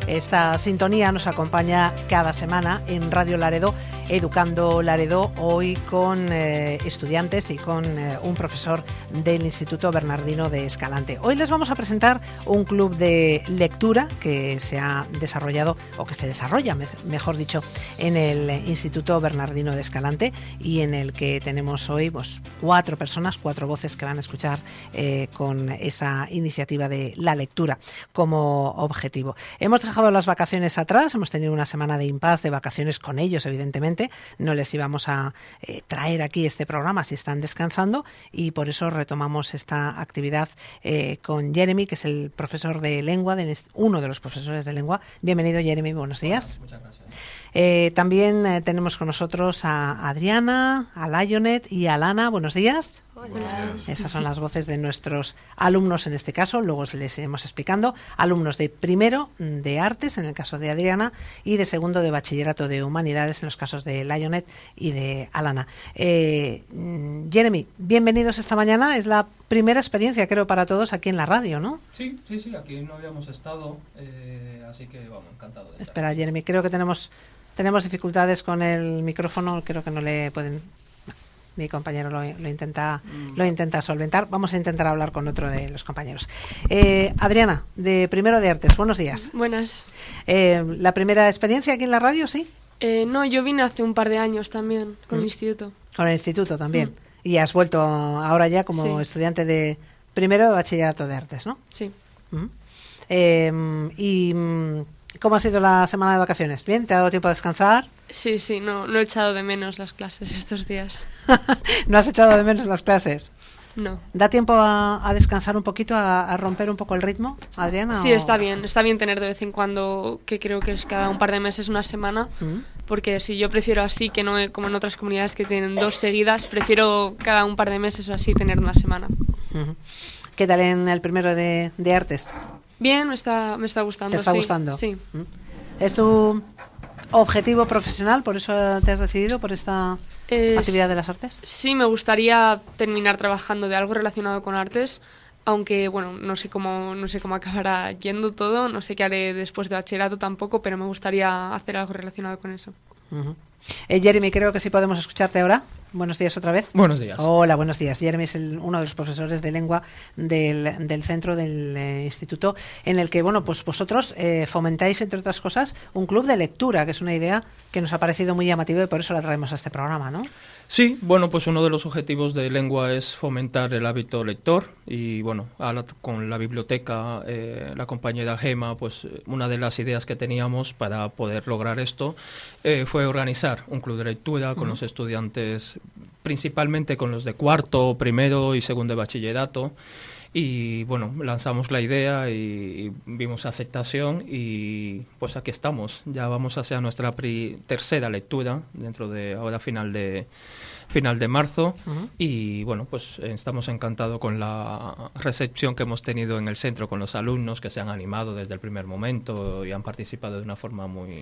Esta sintonía nos acompaña cada semana en Radio Laredo, Educando Laredo, hoy con estudiantes y con un profesor del Instituto Bernardino de Escalante. Hoy les vamos a presentar un club de lectura que se ha desarrollado, o que se desarrolla, mejor dicho, en el Instituto Bernardino de Escalante, y en el que tenemos hoy pues, 4 personas, 4 voces que van a escuchar con esa iniciativa de la lectura como objetivo. Hemos dejado las vacaciones atrás, hemos tenido una semana de impasse, de vacaciones con ellos, evidentemente. No les íbamos a traer aquí este programa si están descansando, y por eso retomamos esta actividad con Jeremy, que es el profesor de lengua, uno de los profesores de lengua. Bienvenido, Jeremy, buenos días. Hola, muchas gracias. También tenemos con nosotros a Adriana, a Lionet y a Lana. Buenos días. Hola. Esas son las voces de nuestros alumnos en este caso, luego les iremos explicando. Alumnos de primero de artes, en el caso de Adriana, y de segundo de bachillerato de humanidades, en los casos de Lionet y de Alana. Jeremy, bienvenidos esta mañana. Es la primera experiencia, creo, para todos aquí en la radio, ¿no? Sí, aquí no habíamos estado, así que vamos, encantado de estar. Espera, Jeremy, creo que tenemos dificultades con el micrófono, creo que no le pueden... Mi compañero lo intenta solventar. Vamos a intentar hablar con otro de los compañeros. Adriana, de primero de artes, buenos días. Buenas. ¿La primera experiencia aquí en la radio, sí? No, yo vine hace un par de años también, con el instituto. Con el instituto también. Y has vuelto ahora ya como estudiante de primero de bachillerato de artes, ¿no? Sí. ¿Y cómo ha sido la semana de vacaciones? ¿Bien? ¿Te ha dado tiempo a descansar? Sí, no he echado de menos las clases estos días. ¿No has echado de menos las clases? No. ¿Da tiempo a descansar un poquito, a romper un poco el ritmo, Adriana? Sí, está bien tener de vez en cuando, que creo que es cada un par de meses, una semana, porque si yo prefiero así, que no como en otras comunidades que tienen 2 seguidas, prefiero cada un par de meses o así tener una semana. ¿Qué tal en el primero de artes? Bien, me está gustando. ¿Te está gustando? Sí. ¿Es tu objetivo profesional? ¿Por eso te has decidido por esta actividad de las artes? Sí, me gustaría terminar trabajando de algo relacionado con artes, aunque bueno, no sé cómo acabará yendo todo, no sé qué haré después de bachillerato tampoco, pero me gustaría hacer algo relacionado con eso. Jeremy, creo que sí podemos escucharte ahora. Buenos días otra vez. Buenos días. Hola, buenos días. Jeremy es uno de los profesores de lengua del centro del instituto, en el que, bueno, pues vosotros fomentáis, entre otras cosas, un club de lectura, que es una idea que nos ha parecido muy llamativa y por eso la traemos a este programa, ¿no? Sí, bueno, pues uno de los objetivos de lengua es fomentar el hábito lector y, bueno, con la biblioteca, la compañía de Gema, pues una de las ideas que teníamos para poder lograr esto fue organizar un club de lectura con los estudiantes, principalmente con los de cuarto, primero y segundo de bachillerato. Y bueno, lanzamos la idea y vimos aceptación y pues aquí estamos. Ya vamos a hacer nuestra tercera lectura dentro de ahora final de marzo y bueno, pues estamos encantados con la recepción que hemos tenido en el centro con los alumnos que se han animado desde el primer momento y han participado de una forma muy,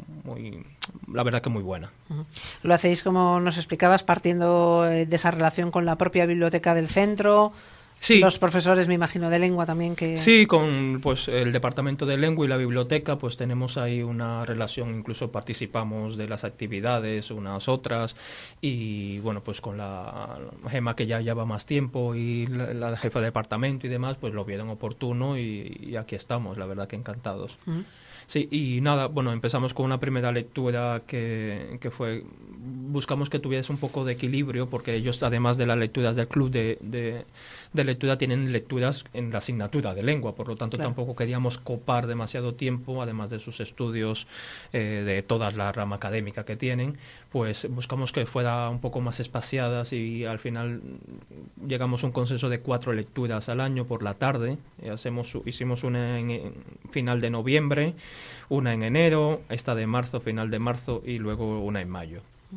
la verdad que muy buena. Lo hacéis, como nos explicabas, partiendo de esa relación con la propia biblioteca del centro. Sí. Los profesores, me imagino, de lengua también que... Sí, con pues el departamento de lengua y la biblioteca pues tenemos ahí una relación, incluso participamos de las actividades unas otras y bueno, pues con la Gema que ya lleva más tiempo y la jefa de departamento y demás, pues lo vieron oportuno y aquí estamos, la verdad que encantados. Sí, y nada, bueno, empezamos con una primera lectura que fue, buscamos que tuviese un poco de equilibrio, porque ellos, además de las lecturas del club de lectura, tienen lecturas en la asignatura de lengua, por lo tanto tampoco queríamos copar demasiado tiempo, además de sus estudios de toda la rama académica que tienen, pues buscamos que fuera un poco más espaciadas y al final llegamos a un consenso de 4 lecturas al año por la tarde. Hicimos una en final de noviembre, una en enero, esta de marzo, final de marzo y luego una en mayo.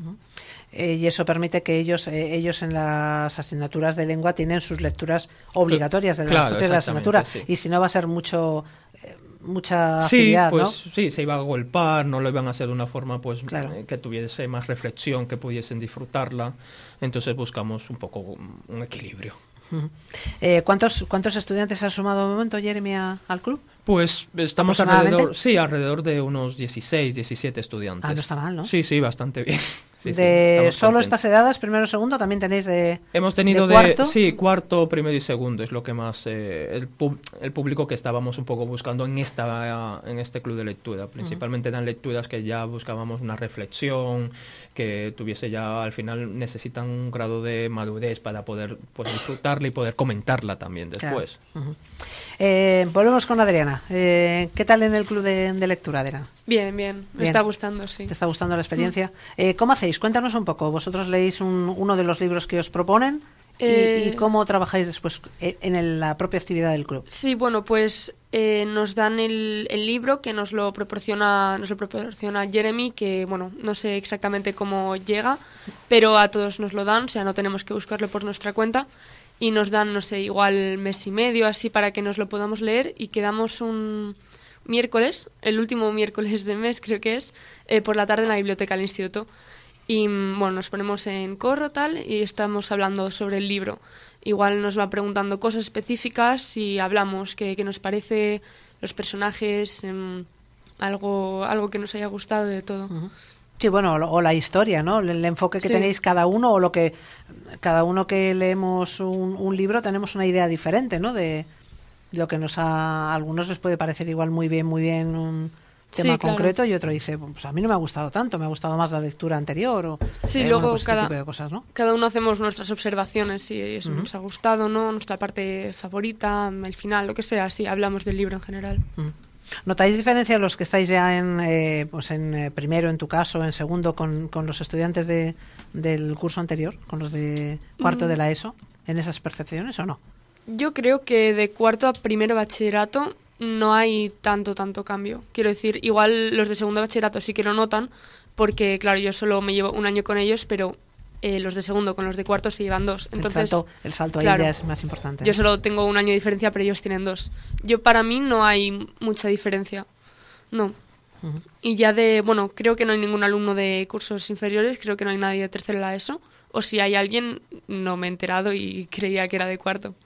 Y eso permite que ellos en las asignaturas de lengua tienen sus lecturas obligatorias de la asignatura, sí. Y si no va a ser mucha actividad, pues, ¿no? Sí, se iba a golpar, no lo iban a hacer de una forma pues que tuviese más reflexión, que pudiesen disfrutarla, entonces buscamos un poco un equilibrio. ¿Cuántos estudiantes has sumado de momento, Jeremy, al club? Pues estamos alrededor de unos 16, 17 estudiantes. Ah, no está mal, ¿no? Sí, bastante bien. Sí, ¿De sí, solo estas edades, primero y segundo, también tenéis hemos tenido cuarto? Sí, cuarto, primero y segundo, es lo que más el público que estábamos un poco buscando en este club de lectura. Principalmente eran lecturas que ya buscábamos una reflexión, que tuviese ya, al final necesitan un grado de madurez para poder pues disfrutarla y poder comentarla también después. Claro. Volvemos con Adriana. ¿Qué tal en el club de lectura, Adriana? Bien. Me está gustando, sí. ¿Te está gustando la experiencia? ¿Cómo hacéis? Cuéntanos un poco. ¿Vosotros leéis uno de los libros que os proponen? ¿Y cómo trabajáis después en la propia actividad del club? Sí, bueno, pues nos dan el libro que nos lo proporciona Jeremy, que, bueno, no sé exactamente cómo llega, pero a todos nos lo dan, o sea, no tenemos que buscarlo por nuestra cuenta. Y nos dan, no sé, igual mes y medio, así, para que nos lo podamos leer, y quedamos un miércoles, el último miércoles del mes creo que es, por la tarde en la biblioteca del instituto. Y bueno, nos ponemos en corro tal y estamos hablando sobre el libro. Igual nos va preguntando cosas específicas y hablamos qué nos parece, los personajes, algo que nos haya gustado, de todo. Sí, bueno, o la historia, ¿no? El enfoque que tenéis cada uno, o cada uno que leemos un libro tenemos una idea diferente, ¿no? De lo que a algunos les puede parecer igual muy bien un tema concreto, y otro dice, pues a mí no me ha gustado tanto, me ha gustado más la lectura anterior, o luego pues este tipo de cosas, ¿no? Cada uno hacemos nuestras observaciones, si eso nos ha gustado, ¿no? Nuestra parte favorita, el final, lo que sea, sí, hablamos del libro en general. ¿Notáis diferencia los que estáis ya en primero, en tu caso, en segundo, con los estudiantes del curso anterior, con los de cuarto de la ESO, en esas percepciones o no? Yo creo que de cuarto a primero bachillerato no hay tanto cambio. Quiero decir, igual los de segundo bachillerato sí que lo notan, porque claro, yo solo me llevo un año con ellos, pero los de segundo con los de cuarto se llevan 2. Entonces, el salto ahí claro, ya es más importante. Yo solo tengo un año de diferencia, pero ellos tienen 2. Para mí no hay mucha diferencia. No. Y ya creo que no hay ningún alumno de cursos inferiores, creo que no hay nadie de tercero de la ESO. O si hay alguien, no me he enterado y creía que era de cuarto.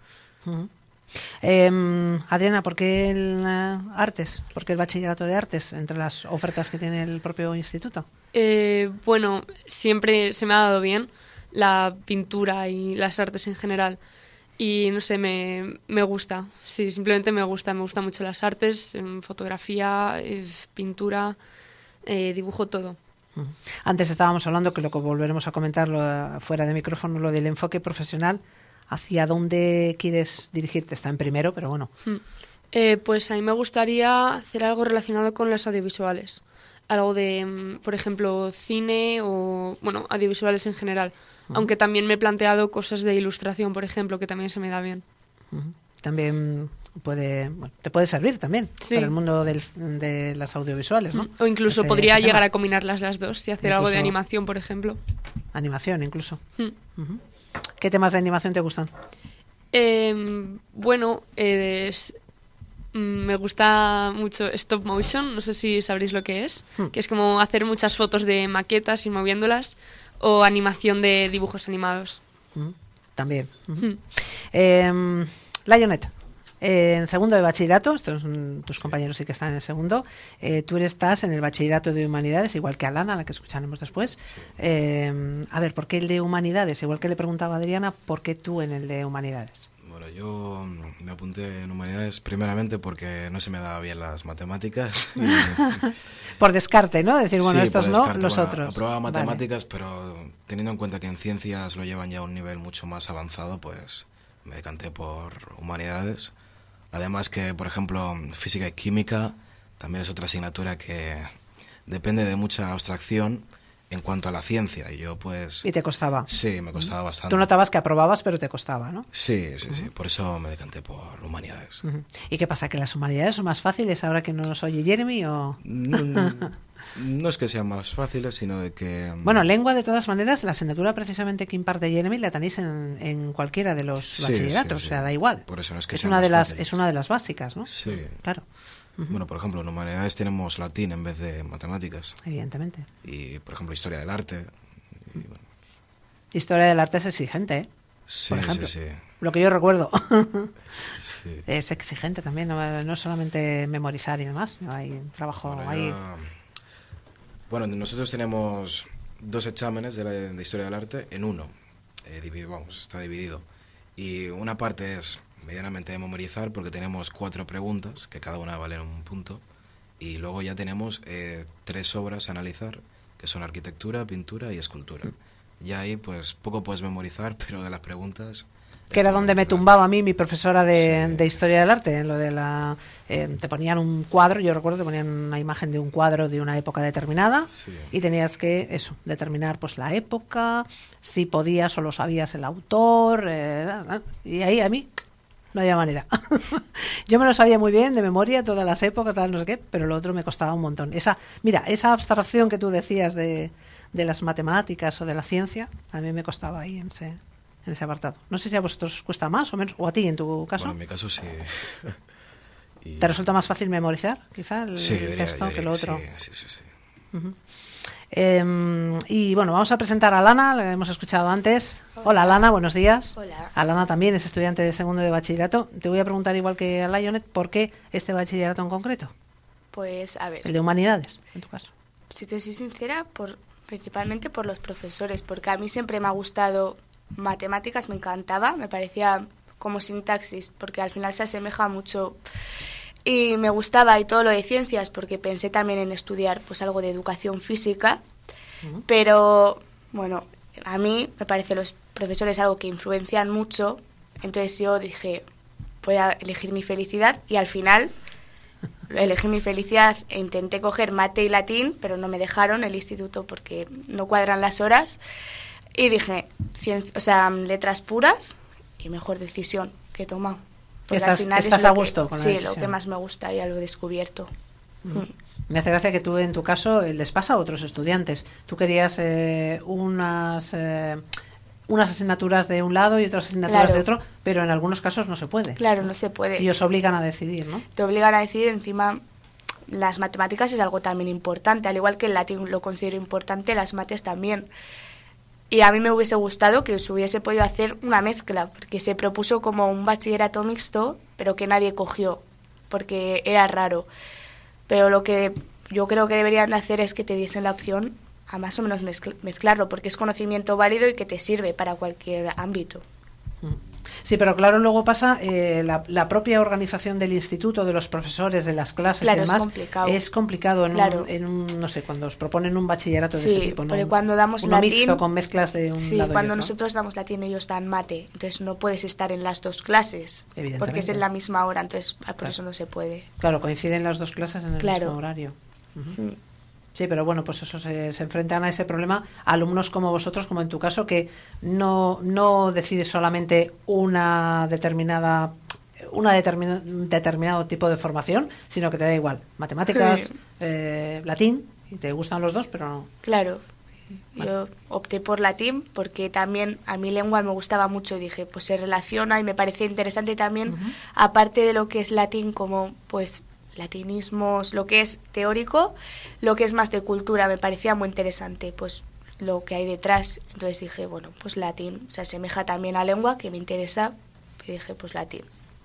Adriana, ¿por qué el artes? ¿Por qué el bachillerato de artes entre las ofertas que tiene el propio instituto? Siempre se me ha dado bien la pintura y las artes en general. Y no sé, me gusta. Sí, simplemente me gusta mucho las artes, fotografía, pintura, dibujo, todo. Antes estábamos hablando, que lo que volveremos a comentarlo fuera de micrófono, lo del enfoque profesional. ¿Hacia dónde quieres dirigirte? Está en primero, pero bueno. Pues a mí me gustaría hacer algo relacionado con las audiovisuales. Algo de, por ejemplo, cine o, audiovisuales en general. Aunque también me he planteado cosas de ilustración, por ejemplo, que también se me da bien. También te puede servir también para el mundo de las audiovisuales, ¿no? O incluso podría llegar a combinarlas las dos y hacer algo de animación, por ejemplo. Animación, incluso. ¿Qué temas de animación te gustan? Me gusta mucho stop motion, no sé si sabréis lo que es, que es como hacer muchas fotos de maquetas y moviéndolas, o animación de dibujos animados. También. Lionette, en segundo de bachillerato, tus compañeros sí que están en segundo, tú estás en el bachillerato de humanidades, igual que Alana, a la que escucharemos después. A ver, ¿por qué el de humanidades? Igual que le preguntaba a Adriana, ¿por qué tú en el de humanidades? Bueno, yo me apunté en humanidades primeramente porque no se me daban bien las matemáticas. Por descarte, ¿no? Decir, bueno, sí, estos no, descarte. los otros. Aprobaba matemáticas, pero teniendo en cuenta que en ciencias lo llevan ya a un nivel mucho más avanzado, pues me decanté por humanidades. Además que, por ejemplo, física y química también es otra asignatura que depende de mucha abstracción en cuanto a la ciencia. Y yo, pues... ¿Y te costaba? Sí, me costaba bastante. Tú notabas que aprobabas, pero te costaba, ¿no? Sí. Por eso me decanté por humanidades. ¿Y qué pasa? ¿Que las humanidades son más fáciles ahora que no nos oye Jeremy o...? No es que sean más fáciles, sino de que... Bueno, lengua, de todas maneras, la asignatura precisamente que imparte Jeremy la tenéis en cualquiera de los bachilleratos, o sea, da igual. Por eso no es que es una de las básicas, ¿no? Sí. Claro. Bueno, por ejemplo, en humanidades tenemos latín en vez de matemáticas. Evidentemente. Y, por ejemplo, historia del arte. Historia del arte es exigente, ¿eh? Sí, por ejemplo. sí. lo que yo recuerdo. Sí. Es exigente también, no es solamente memorizar y demás, hay trabajo ahí. Bueno, nosotros tenemos 2 exámenes de Historia del Arte en uno, está dividido. Y una parte es medianamente de memorizar porque tenemos 4 preguntas, que cada una vale un punto. Y luego ya tenemos 3 obras a analizar, que son arquitectura, pintura y escultura. Ya ahí pues poco puedes memorizar, pero de las preguntas... Que era donde me tumbaba a mí mi profesora de Historia del Arte, en lo de te ponían un cuadro, yo recuerdo que ponían una imagen de un cuadro de una época determinada, y tenías que, determinar pues la época, si podías o lo sabías el autor, y ahí a mí no había manera. Yo me lo sabía muy bien de memoria, todas las épocas, tal, no sé qué, pero lo otro me costaba un montón. Esa abstracción que tú decías de las matemáticas o de la ciencia, a mí me costaba ahí en ese apartado. No sé si a vosotros os cuesta más o menos, o a ti en tu caso. Bueno, en mi caso sí. ¿Te resulta más fácil memorizar, quizá, el texto que lo otro? Sí. Uh-huh. Y bueno, vamos a presentar a Lana, la hemos escuchado antes. Hola Lana, buenos días. Hola. Lana también es estudiante de segundo de bachillerato. Te voy a preguntar, igual que a Lionet, ¿por qué este bachillerato en concreto? Pues a ver, El de humanidades, en tu caso. si te soy sincera, principalmente por los profesores, porque a mí siempre me ha gustado matemáticas, me encantaba, me parecía como sintaxis, porque al final se asemeja mucho, y me gustaba, y todo lo de ciencias, porque pensé también en estudiar pues algo de educación física, pero bueno, a mí me parece los profesores algo que influencian mucho, entonces yo dije, voy a elegir mi felicidad, y al final elegí mi felicidad e intenté coger mate y latín, pero no me dejaron el instituto porque no cuadran las horas. Y dije, letras puras, y mejor decisión que he tomado. ¿Estás a gusto con la decisión? Sí, lo que más me gusta, ya lo he descubierto. Me hace gracia que tú, en tu caso, les pasa a otros estudiantes. Tú querías unas asignaturas de un lado y otras asignaturas de otro, pero en algunos casos no se puede. Claro, no se puede. Y os obligan a decidir, ¿no? Te obligan a decidir, encima... Las matemáticas es algo también importante, al igual que el latín lo considero importante, las mates también. Y a mí me hubiese gustado que se hubiese podido hacer una mezcla, porque se propuso como un bachillerato mixto, pero que nadie cogió, porque era raro. Pero lo que yo creo que deberían de hacer es que te diesen la opción a más o menos mezclarlo, porque es conocimiento válido y que te sirve para cualquier ámbito. Sí, pero claro, luego pasa la propia organización del instituto, de los profesores, de las clases y demás. Es complicado no sé, cuando os proponen un bachillerato de ese tipo, ¿no? Porque cuando damos uno latín, mixto con mezclas de un lado y otro. Cuando nosotros damos latín ellos dan mate, entonces no puedes estar en las 2 clases, porque es en la misma hora, entonces por eso no se puede. Claro, coinciden las 2 clases en el mismo horario. Uh-huh. Sí, pero bueno, pues eso se enfrentan a ese problema alumnos como vosotros, como en tu caso, que no decides solamente un determinado tipo de formación, sino que te da igual matemáticas, latín, y te gustan los dos, pero no. Claro, yo opté por latín porque también a mi lengua me gustaba mucho y dije, pues se relaciona y me parecía interesante también, aparte de lo que es latín, como pues latinismos, lo que es teórico, lo que es más de cultura, me parecía muy interesante, pues lo que hay detrás. Entonces dije, bueno, pues latín, se asemeja también a lengua, que me interesa, y dije, pues latín.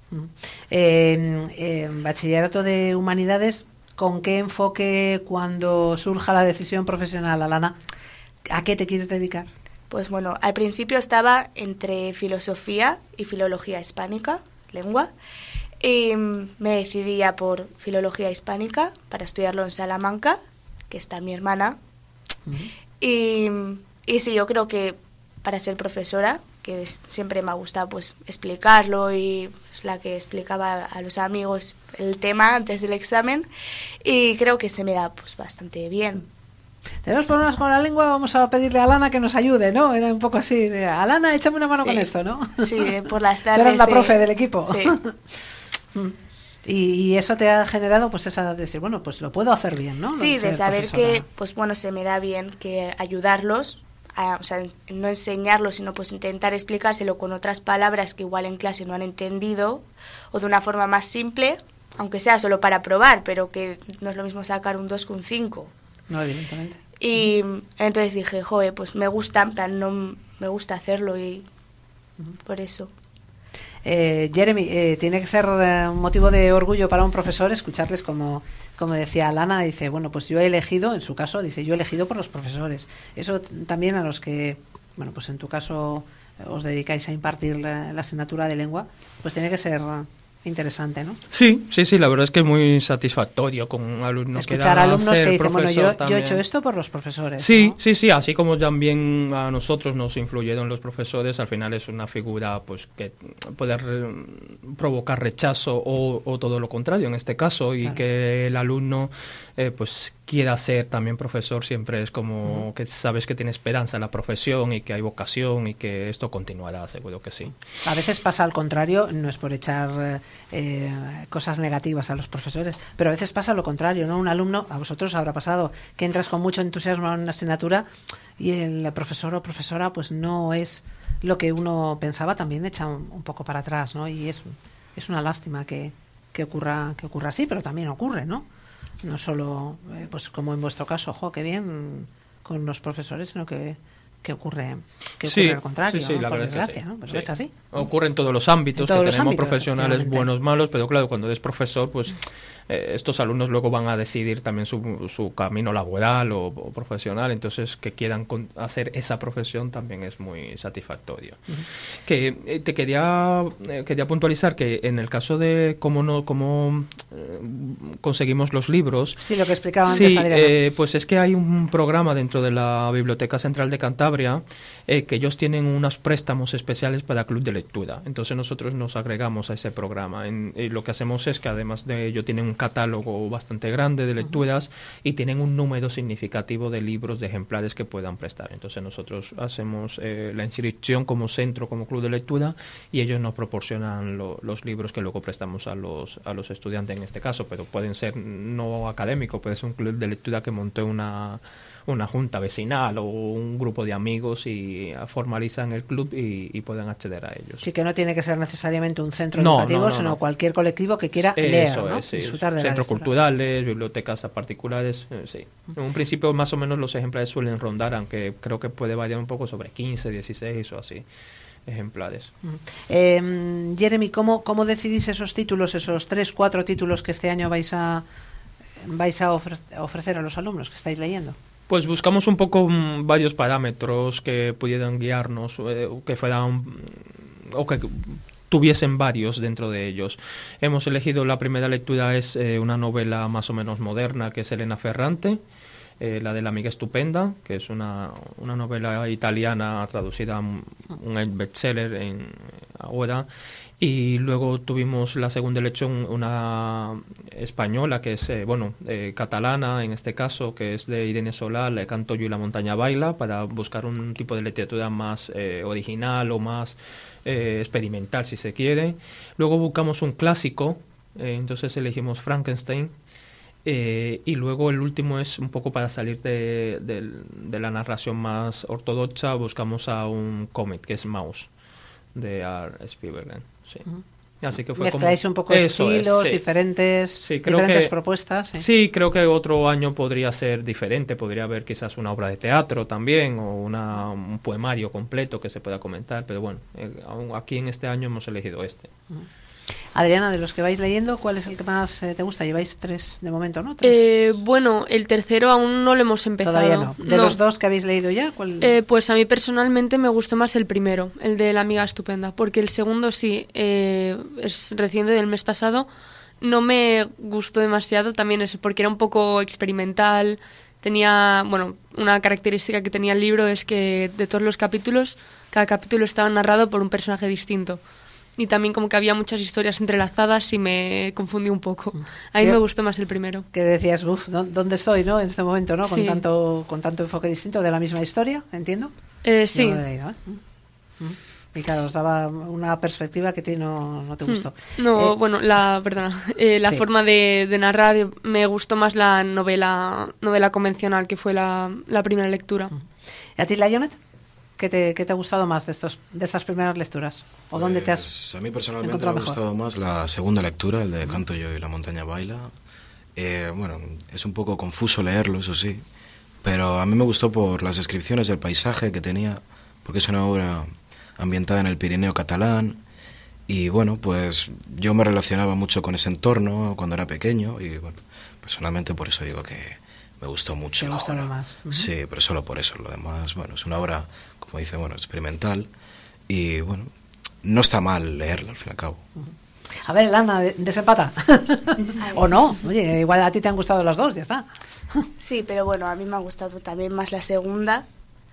Bachillerato de Humanidades, ¿con qué enfoque cuando surja la decisión profesional, Alana? ¿A qué te quieres dedicar? Pues bueno, al principio estaba entre filosofía y filología hispánica, lengua, y me decidí ya por filología hispánica para estudiarlo en Salamanca, que está mi hermana. Y sí, yo creo que para ser profesora, que siempre me ha gustado pues explicarlo, y es la que explicaba a los amigos el tema antes del examen, y creo que se me da pues bastante bien. Tenemos problemas con la lengua, vamos a pedirle a Alana que nos ayude, ¿no? Era un poco así, de Alana, échame una mano con esto, ¿no? Sí, por las tardes. Tú eres la profe del equipo. Sí. Y eso te ha generado pues esa de decir, bueno, pues lo puedo hacer bien, ¿no? Sí, de saber que pues bueno, se me da bien, que ayudarlos, o sea, no enseñarlos, sino pues intentar explicárselo con otras palabras que igual en clase no han entendido, o de una forma más simple, aunque sea solo para probar, pero que no es lo mismo sacar un 2 que un 5. No, evidentemente. Y entonces dije, joder, pues me gusta, en plan, no me gusta hacerlo, y por eso. Jeremy, tiene que ser un motivo de orgullo para un profesor escucharles como decía Lana, dice, bueno, pues yo he elegido, en su caso, dice, yo he elegido por los profesores. Eso también a los que, bueno, pues en tu caso os dedicáis a impartir la asignatura de lengua, pues tiene que ser interesante, ¿no? Sí, la verdad es que es muy satisfactorio con alumnos escuchar alumnos que dicen, bueno, yo he hecho esto por los profesores. Sí, ¿no? sí, así como también a nosotros nos influyeron los profesores, al final es una figura pues que puede provocar rechazo o todo lo contrario en este caso, y claro, que el alumno pues quiera ser también profesor, siempre es como que sabes que tiene esperanza en la profesión y que hay vocación y que esto continuará, seguro que sí. A veces pasa al contrario, no es por echar cosas negativas a los profesores, pero a veces pasa lo contrario, ¿no? Un alumno, a vosotros habrá pasado, que entras con mucho entusiasmo en una asignatura y el profesor o profesora pues no es lo que uno pensaba, también echa un poco para atrás, ¿no? Y es una lástima que ocurra así, pero también ocurre, ¿no? No solo, pues como en vuestro caso, ojo, qué bien con los profesores, sino que ocurre al contrario, sí, ¿no? Por desgracia, sí, ¿no? Pero sí. es así. Ocurre en todos los ámbitos, que tenemos profesionales buenos, malos, pero claro, cuando eres profesor, pues estos alumnos luego van a decidir también su camino laboral o profesional, entonces que quieran hacer esa profesión también es muy satisfactorio. Que te quería puntualizar que en el caso de cómo conseguimos los libros, sí, lo que explicaba antes Adriana, pues es que hay un programa dentro de la Biblioteca Central de Cantabria que ellos tienen unos préstamos especiales para club de lectura, entonces nosotros nos agregamos a ese programa y lo que hacemos es que además de ello tienen un catálogo bastante grande de lecturas y tienen un número significativo de libros, de ejemplares que puedan prestar. Entonces nosotros hacemos la inscripción como centro, como club de lectura, y ellos nos proporcionan los libros que luego prestamos a los estudiantes en este caso, pero pueden ser no académicos, puede ser un club de lectura que monte una junta vecinal o un grupo de amigos y formalizan el club y pueden acceder a ellos. Sí, que no tiene que ser necesariamente un centro educativo, sino cualquier colectivo que quiera leer, ¿no? Sí. Disfrutar de centros culturales, bibliotecas particulares, sí. En un principio más o menos los ejemplares suelen rondar, aunque creo que puede variar un poco sobre 15, 16 o así ejemplares. Jeremy, ¿cómo decidís esos títulos, esos 3-4 títulos que este año vais a ofrecer a los alumnos que estáis leyendo? Pues buscamos un poco varios parámetros que pudieran guiarnos, que fueran o que tuviesen varios dentro de ellos. Hemos elegido, la primera lectura es una novela más o menos moderna, que es Elena Ferrante, la de La amiga estupenda, que es una novela italiana traducida a un bestseller ahora. Y luego tuvimos la segunda elección, una española, que es, catalana en este caso, que es de Irene Solá, El canto yo y la montaña baila, para buscar un tipo de literatura más original o más experimental, si se quiere. Luego buscamos un clásico, entonces elegimos Frankenstein. Y luego el último es un poco para salir de la narración más ortodoxa, buscamos a un cómic, que es Maus, de R. Spiegelman. Sí. Así que fue mezcláis un poco estilos, diferentes propuestas. Sí, creo que otro año podría ser diferente, podría haber quizás una obra de teatro también o un poemario completo que se pueda comentar, pero bueno, aquí en este año hemos elegido este. Adriana, de los que vais leyendo, ¿cuál es el que más te gusta? Lleváis 3 de momento, ¿no? Bueno, el tercero aún no lo hemos empezado. Todavía no. ¿De los 2 que habéis leído ya? ¿Cuál? Pues a mí personalmente me gustó más el primero, el de La amiga estupenda, porque el segundo sí, es reciente, del mes pasado, no me gustó demasiado, también es porque era un poco experimental. Tenía, una característica que tenía el libro es que de todos los capítulos, cada capítulo estaba narrado por un personaje distinto. Y también como que había muchas historias entrelazadas y me confundí un poco. A mí me gustó más el primero. Que decías, ¿dónde estoy, no? En este momento, ¿no? Sí. Con tanto enfoque distinto de la misma historia, ¿entiendo? Sí. No lo he leído, ¿eh? Y claro, os daba una perspectiva que a ti no te gustó. No, la forma de narrar, me gustó más la novela convencional, que fue la primera lectura. ¿Y a ti, Layonet? ¿Qué te ha gustado más de estas primeras lecturas? ¿O dónde te has a mí personalmente me ha gustado más la segunda lectura, el de Canto yo y la montaña baila. Es un poco confuso leerlo, eso sí, pero a mí me gustó por las descripciones del paisaje que tenía, porque es una obra ambientada en el Pirineo catalán Y bueno, pues yo me relacionaba mucho con ese entorno cuando era pequeño y bueno, personalmente por eso digo que me gustó mucho. ¿Te gustó lo más? Sí, pero solo por eso. Lo demás, bueno, es una obra, como dice, bueno, experimental y bueno, no está mal leerla al fin y al cabo. A ver, Elana, desempata. ¿O no? Oye, igual a ti te han gustado las dos, ya está. Sí, pero bueno, a mí me ha gustado también más la segunda.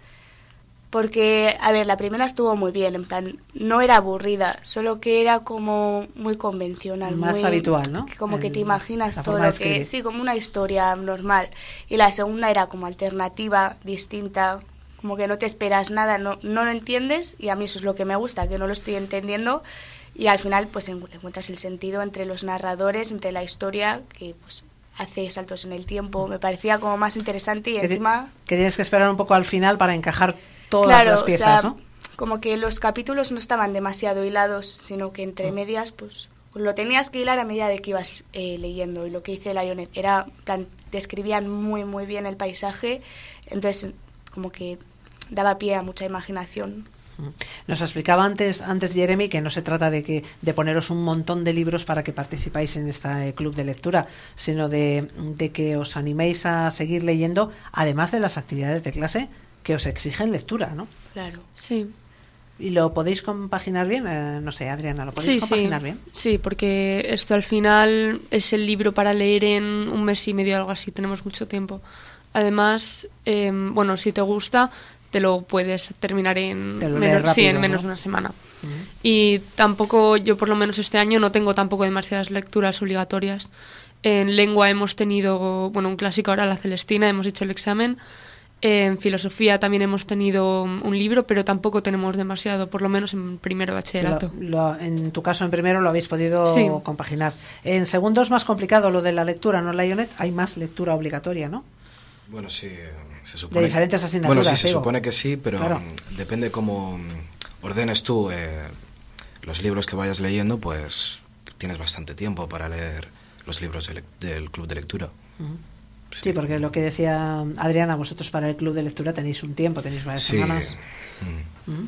Porque, a ver, la primera estuvo muy bien, en plan, no era aburrida, solo que era como muy convencional. Más muy habitual, ¿no? Como que te imaginas todo lo que... Sí, como una historia normal. Y la segunda era como alternativa, distinta, como que no te esperas nada, no lo entiendes, y a mí eso es lo que me gusta, que no lo estoy entendiendo, y al final pues encuentras el sentido entre los narradores, entre la historia, que pues hace saltos en el tiempo. Me parecía como más interesante y encima... Que tienes que esperar un poco al final para encajar todas las piezas, o sea, ¿no? Como que los capítulos no estaban demasiado hilados, sino que entre medias, pues lo tenías que hilar a medida de que ibas leyendo. Y lo que hice Lionel era, plan, describían muy, muy bien el paisaje, entonces como que daba pie a mucha imaginación. Nos explicaba antes Jeremy que no se trata de poneros un montón de libros para que participáis en este club de lectura, sino de que os animéis a seguir leyendo, además de las actividades de clase que os exigen lectura, ¿no? Claro. Sí. ¿Y lo podéis compaginar bien? No sé, Adriana, ¿lo podéis compaginar bien? Sí, porque esto al final es el libro para leer en un mes y medio, algo así, tenemos mucho tiempo. Además, bueno, si te gusta, te lo puedes terminar en menos de una semana. Uh-huh. Y tampoco, yo por lo menos este año no tengo tampoco demasiadas lecturas obligatorias. En lengua hemos tenido, bueno, un clásico ahora, La Celestina, hemos hecho el examen. En filosofía también hemos tenido un libro, pero tampoco tenemos demasiado, por lo menos en primero de bachillerato. En tu caso, en primero lo habéis podido compaginar. En segundo es más complicado lo de la lectura, ¿no, Lionet? Hay más lectura obligatoria, ¿no? Bueno, sí, se supone... De diferentes asignaturas. Bueno, sí, se supone que sí, pero claro, depende cómo ordenes tú los libros que vayas leyendo, pues tienes bastante tiempo para leer los libros del club de lectura. Uh-huh. Sí, porque lo que decía Adriana, vosotros para el club de lectura tenéis un tiempo, tenéis varias semanas. Uh-huh.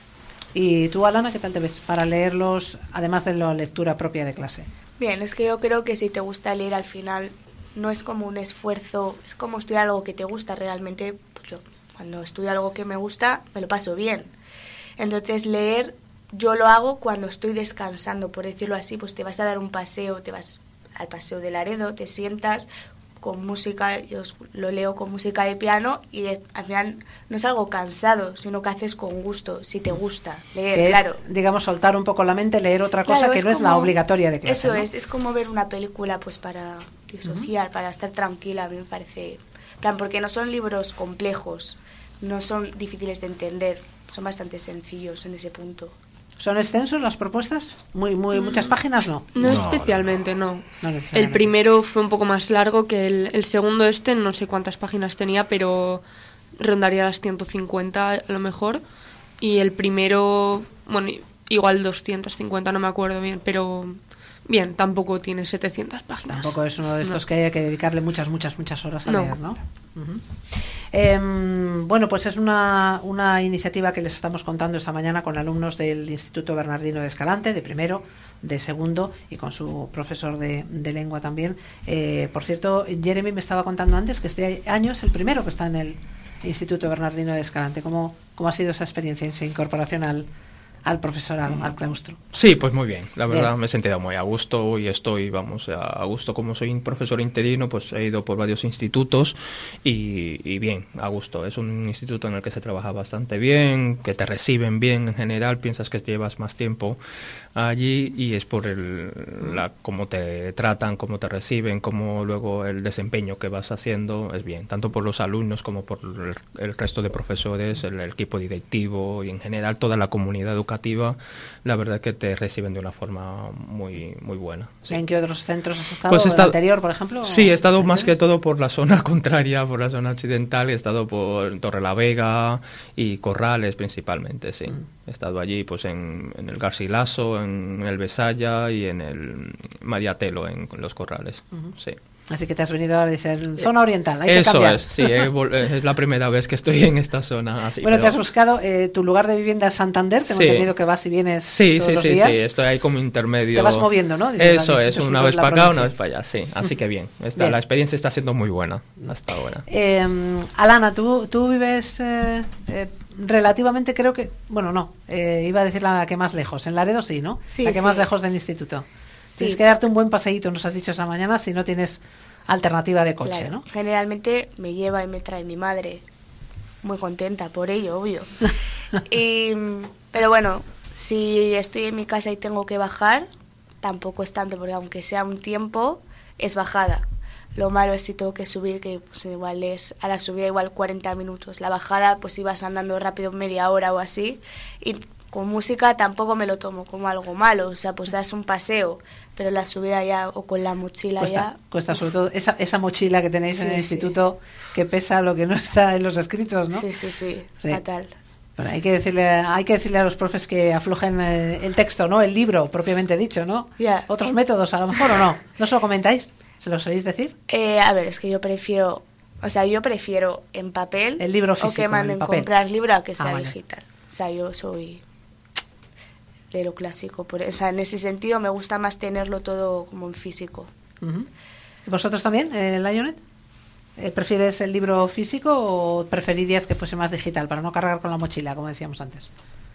¿Y tú, Alana, qué tal te ves para leerlos, además de la lectura propia de clase? Bien, es que yo creo que si te gusta leer al final no es como un esfuerzo, es como estudiar algo que te gusta realmente. Pues yo, cuando estudio algo que me gusta, me lo paso bien. Entonces leer, yo lo hago cuando estoy descansando, por decirlo así, pues te vas a dar un paseo, te vas al paseo de Laredo, te sientas con música, yo lo leo con música de piano y al final no es algo cansado, sino que haces con gusto, si te gusta leer, que claro. Es, digamos, soltar un poco la mente, leer otra cosa que no es la obligatoria de clase. Eso, ¿no? Es como ver una película pues para disociar, para estar tranquila, a mí me parece, plan, porque no son libros complejos, no son difíciles de entender, son bastante sencillos en ese punto. ¿Son extensos las propuestas? Muchas páginas, ¿no? No especialmente, no. El primero fue un poco más largo que el segundo no sé cuántas páginas tenía, pero rondaría las 150 a lo mejor. Y el primero, bueno, igual 250, no me acuerdo bien, pero bien, tampoco tiene 700 páginas. Tampoco es uno de estos que haya que dedicarle muchas horas a leer, ¿no? Uh-huh. Bueno, pues es una iniciativa que les estamos contando esta mañana con alumnos del Instituto Bernardino de Escalante, de primero, de segundo y con su profesor de lengua también. Por cierto, Jeremy me estaba contando antes que este año es el primero que está en el Instituto Bernardino de Escalante. ¿Cómo ha sido esa experiencia, esa incorporación al profesorado, al claustro? Sí, pues muy bien. La verdad me he sentido muy a gusto y estoy, a gusto. Como soy un profesor interino, pues he ido por varios institutos y bien, a gusto. Es un instituto en el que se trabaja bastante bien, que te reciben bien en general, piensas que llevas más tiempo allí y es por cómo te tratan, cómo te reciben, cómo luego el desempeño que vas haciendo es bien, tanto por los alumnos como por el resto de profesores, el equipo directivo y en general toda la comunidad educativa. La verdad es que te reciben de una forma muy muy buena. Sí. ¿En qué otros centros has estado? Pues ¿El anterior, por ejemplo? Sí, he estado más que todo por la zona contraria, por la zona occidental, he estado por Torrelavega y Corrales principalmente, sí. He estado allí pues en el Garcilaso, en el Besaya y en el Mariatelo, en Los Corrales. Sí. Así que te has venido a decir zona oriental, hay que Eso cambiar. es, sí, es la primera vez que estoy en esta zona. Así, bueno, pero... te has buscado tu lugar de vivienda es Santander, te hemos entendido que vas y vienes todos los días. Sí, estoy ahí como intermedio. Te vas moviendo, ¿no? Dices, eso es, una vez para acá, una vez para allá, sí. Así que bien, la experiencia está siendo muy buena hasta ahora. Alana, tú vives relativamente, creo que, bueno, no, iba a decir la que más lejos, en Laredo sí, ¿no? Sí, la que más lejos del instituto. Sí. Tienes que darte un buen paseíto, nos has dicho esta mañana, si no tienes alternativa de coche, claro, ¿no? Generalmente me lleva y me trae mi madre, muy contenta por ello, obvio. Pero bueno, si estoy en mi casa y tengo que bajar, tampoco es tanto, porque aunque sea un tiempo, es bajada. Lo malo es si tengo que subir, que pues igual es a la subida igual 40 minutos. La bajada pues ibas andando rápido media hora o así, y con música tampoco me lo tomo como algo malo, o sea, pues das un paseo, pero la subida ya, o con la mochila cuesta sobre todo esa mochila que tenéis en el instituto, que pesa lo que no está en los escritos, ¿no? Sí, fatal. Bueno, hay que decirle a los profes que aflojen el texto, ¿no? El libro, propiamente dicho, ¿no? Yeah. Otros métodos, a lo mejor, ¿o no? ¿No se lo comentáis? ¿Se lo soléis decir? A ver, es que yo prefiero en papel, el libro físico, o que manden comprar libro a que sea digital. O sea, yo soy de lo clásico. O sea, en ese sentido me gusta más tenerlo todo como en físico. ¿Vosotros también, Lionet? ¿Prefieres el libro físico o preferirías que fuese más digital para no cargar con la mochila, como decíamos antes?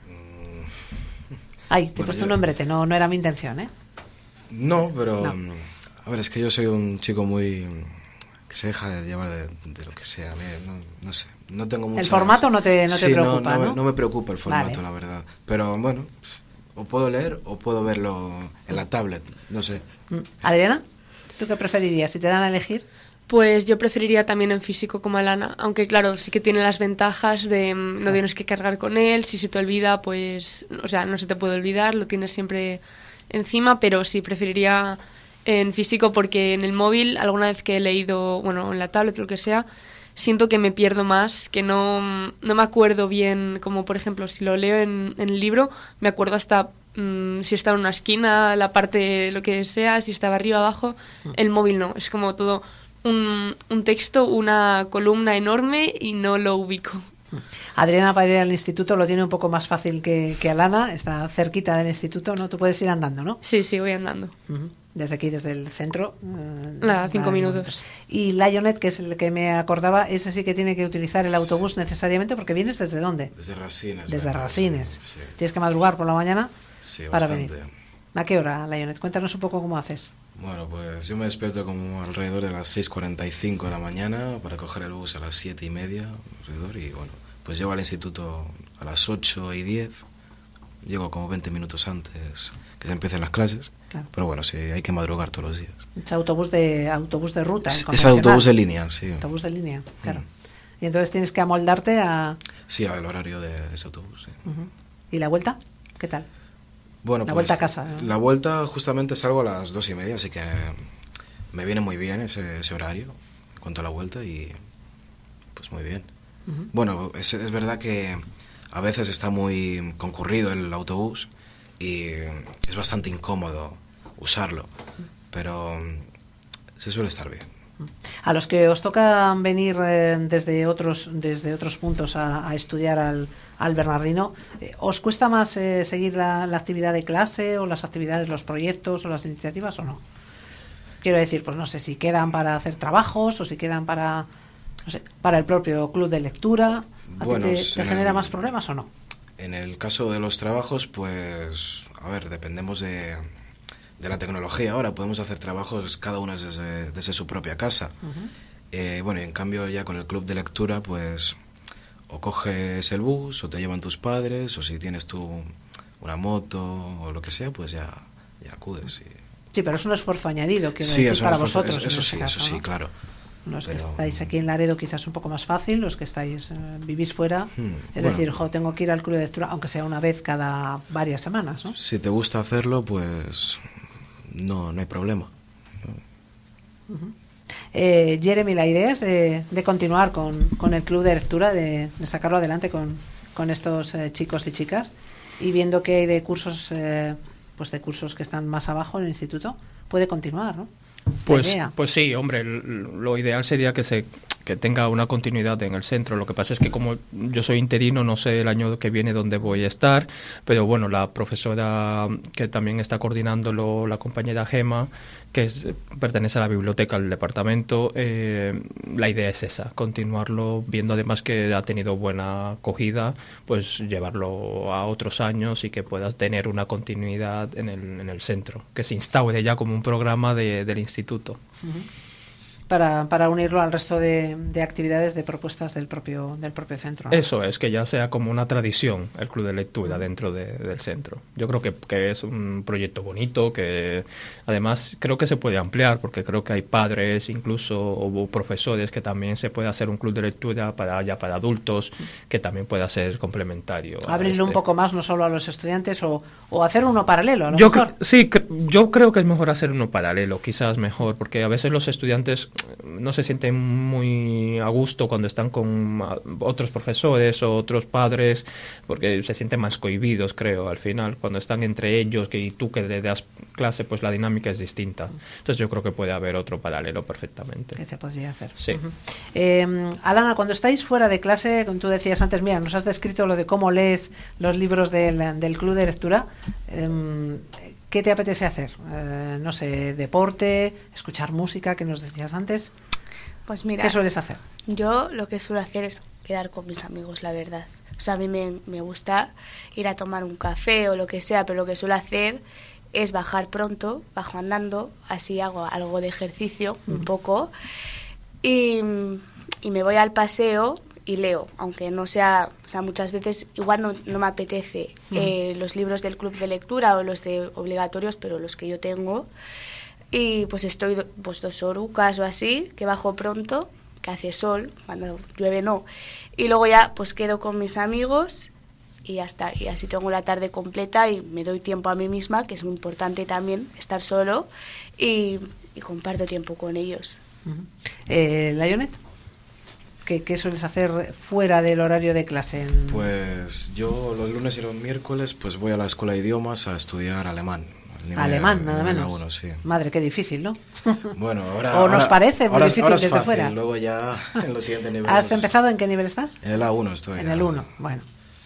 Ay, te he puesto un nombrete, no era mi intención, ¿eh? No, pero... No. A ver, es que yo soy un chico muy... que se deja de llevar de lo que sea. No sé, no tengo mucho... ¿El formato no te preocupa, no? No me preocupa el formato, vale. La verdad. Pero bueno, o puedo leer o puedo verlo en la tablet, no sé. Adriana, ¿tú qué preferirías si te dan a elegir? Pues yo preferiría también en físico como Alana, aunque claro, sí que tiene las ventajas de no tienes que cargar con él, si se te olvida, pues, o sea, no se te puede olvidar, lo tienes siempre encima, pero sí preferiría en físico porque en el móvil, alguna vez que he leído, bueno, en la tablet o lo que sea, siento que me pierdo más, que no me acuerdo bien, como por ejemplo, si lo leo en el libro, me acuerdo hasta si estaba en una esquina, la parte, lo que sea, si estaba arriba, abajo, el móvil no, es como todo un texto, una columna enorme y no lo ubico. Adriana, para ir al instituto lo tiene un poco más fácil que Alana, está cerquita del instituto, ¿no? Tú puedes ir andando, ¿no? Sí, voy andando. Desde aquí, desde el centro. Nada, 5 minutos. Y Lionet, que es el que me acordaba, ese sí que tiene que utilizar el autobús necesariamente, porque vienes ¿desde dónde? Desde Rasines. Desde Rasines. Sí. ¿Tienes que madrugar por la mañana? Sí, para bastante. Venir. ¿A qué hora, Lionet? Cuéntanos un poco cómo haces. Bueno, pues yo me despierto como alrededor de las 6:45 de la mañana para coger el bus a las 7:30 alrededor, y bueno, pues llego al instituto a las 8:10, llego como 20 minutos antes que se empiecen las clases, claro. Pero bueno, sí, hay que madrugar todos los días. Es autobús de ruta. Es autobús de línea, sí. Autobús de línea, claro. Y entonces tienes que amoldarte a... Sí, al horario de ese autobús, sí. ¿Y la vuelta? ¿Qué tal? Bueno, la vuelta a casa, ¿no? La vuelta justamente salgo a las 2:30, así que me viene muy bien ese horario en cuanto a la vuelta, y pues muy bien. Bueno, es verdad que a veces está muy concurrido el autobús y es bastante incómodo usarlo, pero se suele estar bien. A los que os toca venir desde otros puntos a estudiar al Bernardino, ¿os cuesta más seguir la actividad de clase o las actividades, los proyectos o las iniciativas o no? Quiero decir, pues no sé si quedan para hacer trabajos o si quedan para el propio club de lectura. ¿A ti te genera más problemas o no? En el caso de los trabajos, pues, a ver, dependemos de la tecnología. Ahora podemos hacer trabajos cada uno desde su propia casa. Bueno, y en cambio ya con el club de lectura, pues o coges el bus o te llevan tus padres, o si tienes tú una moto o lo que sea, pues ya acudes. Sí, pero es un esfuerzo añadido, quiero sí, decir, para vosotros. Eso caso, sí, ¿no? claro. Los que estáis aquí en Laredo quizás un poco más fácil, los que estáis vivís fuera, decir, tengo que ir al club de lectura, aunque sea una vez cada varias semanas, ¿no? Si te gusta hacerlo, pues no hay problema. Jeremy, la idea es de continuar con el club de lectura, de sacarlo adelante con estos chicos y chicas. y viendo que hay de cursos, pues de cursos que están más abajo en el instituto, puede continuar, ¿no? Pues sí, hombre, lo ideal sería que tenga una continuidad en el centro. Lo que pasa es que como yo soy interino, no sé el año que viene dónde voy a estar, pero bueno, la profesora que también está coordinando la compañera Gema, que pertenece a la biblioteca del departamento, la idea es esa, continuarlo, viendo además que ha tenido buena acogida, pues llevarlo a otros años y que pueda tener una continuidad en el centro, que se instaure ya como un programa del instituto. Uh-huh. Para unirlo al resto de actividades, de propuestas del propio centro, ¿no? Eso es, que ya sea como una tradición el club de lectura dentro del centro. Yo creo que es un proyecto bonito, que además creo que se puede ampliar, porque creo que hay padres incluso o profesores que también se puede hacer un club de lectura para adultos, que también pueda ser complementario. Abrirlo un poco más, no solo a los estudiantes, o hacer uno paralelo, a lo yo mejor. Yo creo que es mejor hacer uno paralelo, quizás mejor, porque a veces los estudiantes no se sienten muy a gusto cuando están con otros profesores o otros padres, porque se sienten más cohibidos, creo, al final, cuando están entre ellos y tú que le das clase, pues la dinámica es distinta. Entonces yo creo que puede haber otro paralelo perfectamente. Que se podría hacer. Sí. Uh-huh. Alana, cuando estáis fuera de clase, como tú decías antes, mira, nos has descrito lo de cómo lees los libros del club de lectura. ¿Qué te apetece hacer? No sé, deporte, escuchar música, que nos decías antes. Pues mira, ¿qué sueles hacer? Yo lo que suelo hacer es quedar con mis amigos, la verdad. O sea, a mí me gusta ir a tomar un café o lo que sea, pero lo que suelo hacer es bajar pronto, bajo andando, así hago algo de ejercicio, un poco, y me voy al paseo y leo, aunque no sea, o sea, muchas veces igual no me apetece los libros del club de lectura o los de obligatorios, pero los que yo tengo, y pues estoy pues 2 horucas o así, que bajo pronto, que hace sol, cuando llueve no, y luego ya pues quedo con mis amigos y ya está, y así tengo la tarde completa y me doy tiempo a mí misma, que es muy importante también estar solo, y comparto tiempo con ellos. Layonet, ¿qué sueles hacer fuera del horario de clase? Pues yo los lunes y los miércoles pues voy a la escuela de idiomas a estudiar alemán. Alemán, nada menos. 1, sí. Madre, qué difícil, ¿no? Bueno, o nos parece muy difícil desde fácil, fuera. Luego ya en los siguientes niveles. ¿Has empezado? ¿En qué nivel estás? En el A1 estoy. En el 1, bueno.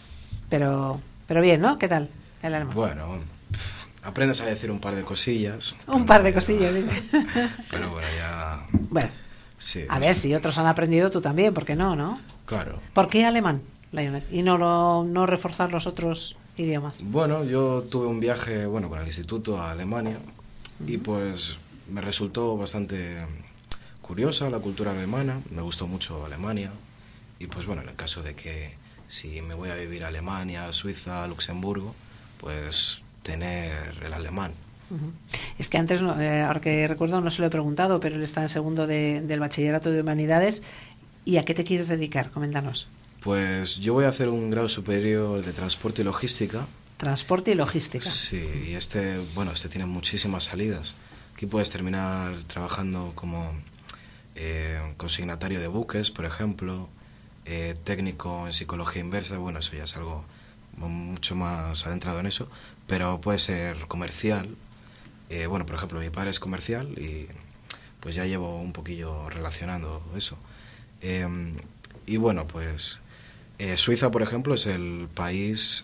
Pero bien, ¿no? ¿Qué tal el alemán? Bueno, aprendes a decir un par de cosillas. Un par de cosillas, dime. Pero bueno, ya... Bueno, sí, a ver, si otros han aprendido, tú también, ¿por qué no? Claro. ¿Por qué alemán, Layonet? Y no reforzar los otros idiomas. Bueno, yo tuve un viaje, con el instituto a Alemania y pues me resultó bastante curiosa la cultura alemana, me gustó mucho Alemania y pues en el caso de que si me voy a vivir a Alemania, Suiza, Luxemburgo, pues tener el alemán. Es que antes, ahora que recuerdo, no se lo he preguntado, pero él está en segundo del bachillerato de humanidades. ¿Y a qué te quieres dedicar? Coméntanos. Pues yo voy a hacer un grado superior de transporte y logística. Transporte y logística. Sí, y este tiene muchísimas salidas. Aquí puedes terminar trabajando como consignatario de buques, por ejemplo, técnico en psicología inversa, eso ya es algo mucho más adentrado en eso, pero puede ser comercial. Por ejemplo, mi padre es comercial y pues ya llevo un poquillo relacionando eso. Y Suiza, por ejemplo, es el país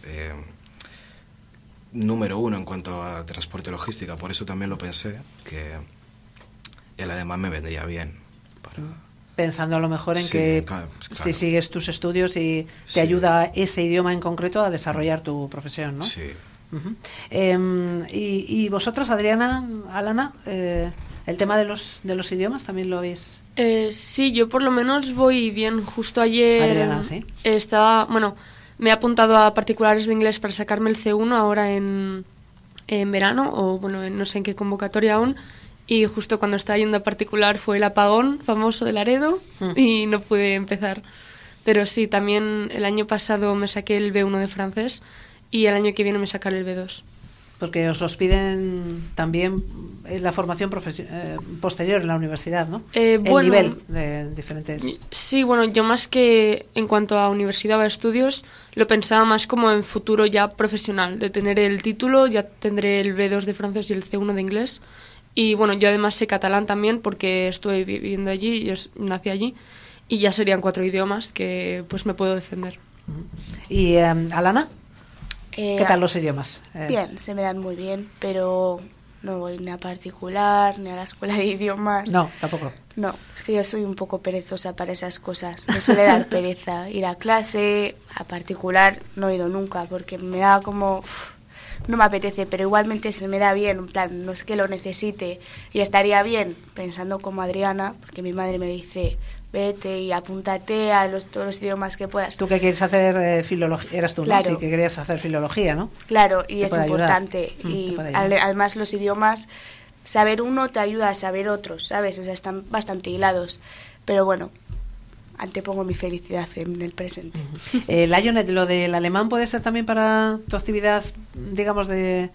número 1 en cuanto a transporte y logística, por eso también lo pensé, que el alemán me vendría bien. Pensando a lo mejor en que claro. Si sigues tus estudios y te ayuda ese idioma en concreto a desarrollar tu profesión, ¿no? Sí. Uh-huh. Y vosotros, Adriana, Alana, el tema de los idiomas también lo veis. Sí, yo por lo menos voy bien. Justo ayer Adriana, ¿sí? Me he apuntado a particulares de inglés para sacarme el C1 ahora en verano, o no sé en qué convocatoria aún, y justo cuando estaba yendo a particular fue el apagón famoso de Laredo y no pude empezar. Pero sí, también el año pasado me saqué el B1 de francés y el año que viene me sacaré el B2. Porque os los piden también en la formación posterior en la universidad, ¿no? El nivel de diferentes... Sí, bueno, yo más que en cuanto a universidad o a estudios, lo pensaba más como en futuro ya profesional, de tener el título, ya tendré el B2 de francés y el C1 de inglés. Y bueno, yo además sé catalán también porque estuve viviendo allí, yo nací allí, y ya serían 4 idiomas que pues me puedo defender. ¿Y Alana? ¿Qué tal los idiomas? Bien, se me dan muy bien, pero no voy ni a particular, ni a la escuela de idiomas. No, tampoco. No, es que yo soy un poco perezosa para esas cosas. Me suele dar pereza ir a clase, a particular no he ido nunca, porque me da como... no me apetece, pero igualmente se me da bien, en plan, no es que lo necesite. Y estaría bien, pensando como Adriana, porque mi madre me dice... vete y apúntate a todos los idiomas que puedas. Tú que quieres hacer filología, eras tú, claro. ¿no? Sí, que querías hacer filología, ¿no? Claro, y te es importante. Y además los idiomas, saber uno te ayuda a saber otros, ¿sabes? O sea, están bastante hilados. Pero bueno, antepongo mi felicidad en el presente. Lionel, lo del alemán puede ser también para tu actividad, digamos, de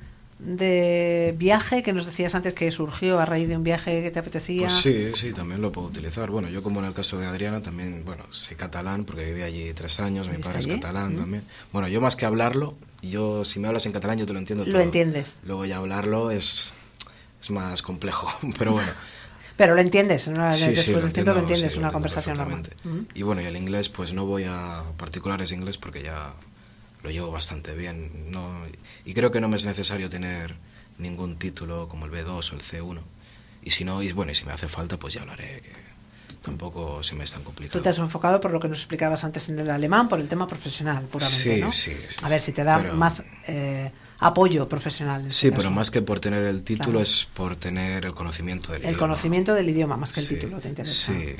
viaje, que nos decías antes que surgió a raíz de un viaje que te apetecía. Pues sí, también lo puedo utilizar. Bueno, yo como en el caso de Adriana también, bueno, sé catalán porque viví allí 3 años, mi padre es catalán también. Bueno, yo más que hablarlo, yo si me hablas en catalán yo te lo entiendo todo. Lo entiendes. Luego ya hablarlo es más complejo, pero bueno. Pero lo entiendes, ¿no? Sí, después de tiempo lo entiendes, una conversación normal. Y bueno, y el inglés, pues no voy a particulares inglés porque ya lo llevo bastante bien, no, y creo que no me es necesario tener ningún título como el B2 o el C1. Y si no, y bueno, y si me hace falta, pues ya hablaré, que tampoco se me es tan complicado. Tú te has enfocado por lo que nos explicabas antes en el alemán, por el tema profesional, puramente, ¿no? Sí. A ver si te da más apoyo profesional. Sí, pero más que por tener el título, claro, es por tener el conocimiento del idioma. El conocimiento del idioma, más que el título, ¿te interesa? Sí.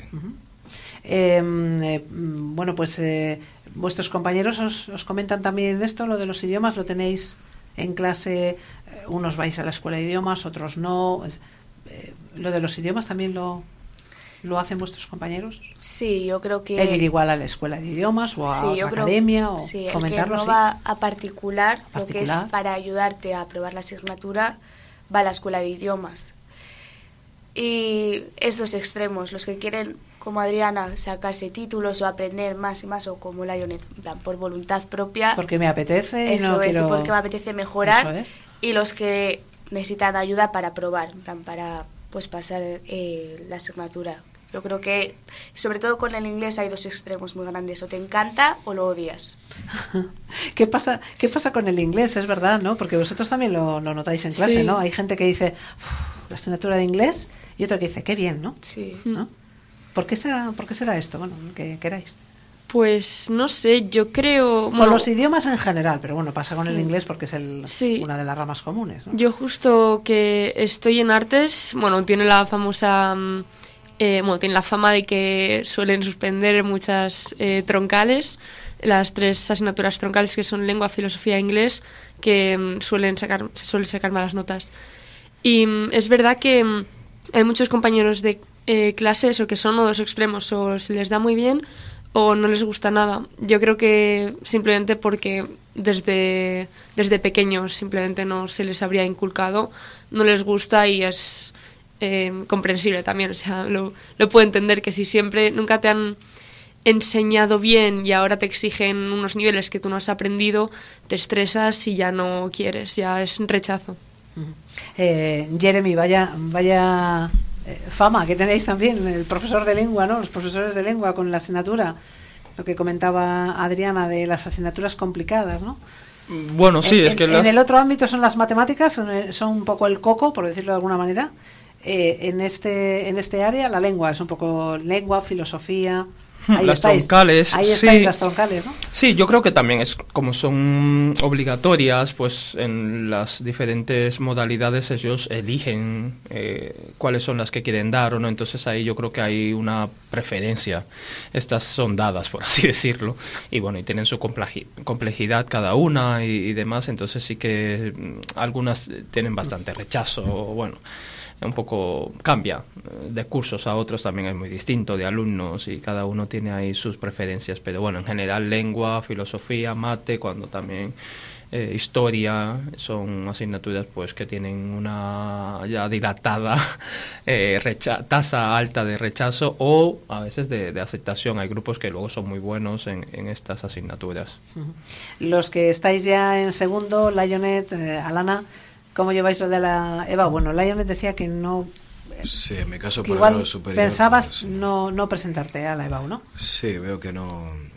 Bueno, pues vuestros compañeros os comentan también esto, lo de los idiomas, lo tenéis en clase, unos vais a la escuela de idiomas, otros no. ¿Lo de los idiomas también lo hacen vuestros compañeros? Sí, yo creo que... ¿El ir igual a la escuela de idiomas o a otra academia? O sí, fomentarlo, el que no va a particular, lo que es para ayudarte a aprobar la asignatura, va a la escuela de idiomas. Y es dos extremos, los que quieren, como Adriana, sacarse títulos o aprender más y más, o como Lionel, en plan, por voluntad propia. Porque me apetece. Eso no es, quiero... porque me apetece mejorar. Y los que necesitan ayuda para aprobar, en plan, para pues pasar la asignatura. Yo creo que, sobre todo con el inglés, hay dos extremos muy grandes. O te encanta o lo odias. ¿Qué pasa con el inglés? Es verdad, ¿no? Porque vosotros también lo notáis en clase, sí, ¿no? Hay gente que dice, la asignatura de inglés, y otro que dice, qué bien, ¿no? Sí. ¿No? ¿Por qué será esto? Bueno, que queráis. Pues no sé, yo creo... Con los idiomas en general, pero bueno, pasa con el inglés porque es una de las ramas comunes, ¿no? Yo justo que estoy en artes, bueno, tiene la famosa... tiene la fama de que suelen suspender muchas troncales, las 3 asignaturas troncales que son lengua, filosofía e inglés, que se suelen sacar malas notas. Y es verdad que hay muchos compañeros de clases o que son o dos extremos, o se les da muy bien o no les gusta nada. Yo creo que simplemente porque desde pequeños simplemente no se les habría inculcado, no les gusta y es comprensible también. O sea, lo puedo entender, que si siempre nunca te han enseñado bien y ahora te exigen unos niveles que tú no has aprendido, te estresas y ya no quieres, ya es un rechazo. Jeremy, vaya fama que tenéis también, el profesor de lengua, ¿no? Los profesores de lengua con la asignatura, lo que comentaba Adriana de las asignaturas complicadas, ¿no? Bueno, sí, es que en el otro ámbito son las matemáticas, son un poco el coco, por decirlo de alguna manera. En este área la lengua es un poco lengua, filosofía. Ahí las estáis, troncales, ahí sí, estáis las troncales, ¿no? Sí, yo creo que también es como son obligatorias, pues en las diferentes modalidades ellos eligen cuáles son las que quieren dar o no, entonces ahí yo creo que hay una preferencia. Estas son dadas, por así decirlo, y bueno, y tienen su complejidad cada una y demás, entonces sí que algunas tienen bastante rechazo, bueno, un poco cambia de cursos a otros, también es muy distinto de alumnos y cada uno tiene ahí sus preferencias, pero bueno, en general lengua, filosofía, mate, cuando también historia, son asignaturas pues que tienen una ya dilatada tasa alta de rechazo o a veces de aceptación. Hay grupos que luego son muy buenos en estas asignaturas. Los que estáis ya en segundo, Laionet, Alana, ¿cómo lleváis lo de la EBAU? Bueno, Laionet decía que no... Sí, en mi caso, por el grado superior... Pensabas pues, no presentarte a la EBAU, ¿no? Sí, veo que no...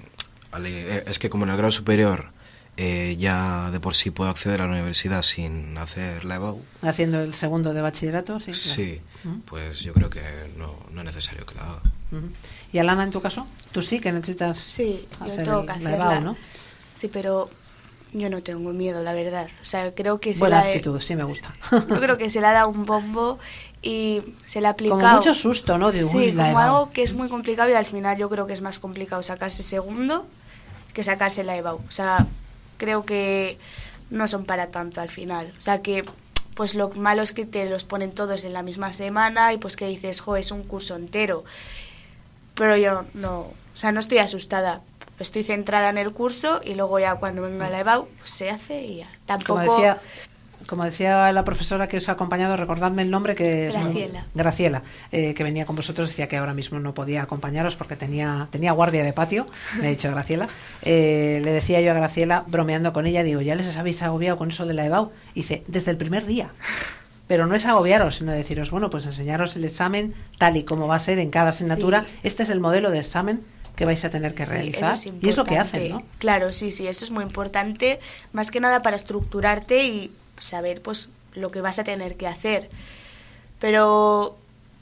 Es que como en el grado superior ya de por sí puedo acceder a la universidad sin hacer la EBAU. Haciendo el segundo de bachillerato, sí. Sí, claro. Pues yo creo que no es necesario que la haga. ¿Y Alana, en tu caso? ¿Tú sí que necesitas Sí, yo hacer tengo que la hacerla. EBAU, ¿no? Sí, pero yo no tengo miedo, la verdad. O sea, creo que Buena actitud, sí me gusta. Yo creo que se le ha dado un bombo y se le ha aplicado... Como mucho susto, ¿no? Digo, sí, la como EBAU. algo que es muy complicado y al final yo creo que es más complicado sacarse segundo que sacarse la EBAU. O sea, creo que no son para tanto al final. O sea, que pues lo malo es que te los ponen todos en la misma semana y pues que dices, jo, es un curso entero. Pero yo no, o sea, no estoy asustada. Estoy centrada en el curso y luego ya cuando venga la EBAU pues se hace y ya. Tampoco... Como decía la profesora que os ha acompañado, recordadme el nombre, que Graciela. Graciela, que venía con vosotros, decía que ahora mismo no podía acompañaros porque tenía guardia de patio, me ha dicho Graciela. Le decía yo a Graciela, bromeando con ella, digo, ¿ya les habéis agobiado con eso de la EBAU? Y dice, desde el primer día. Pero no es agobiaros, sino deciros, bueno, pues enseñaros el examen tal y como va a ser en cada asignatura. Sí. Este es el modelo de examen que vais a tener que realizar. Y es lo que hacen, ¿no? Claro, sí, eso es muy importante, más que nada para estructurarte y saber pues lo que vas a tener que hacer. Pero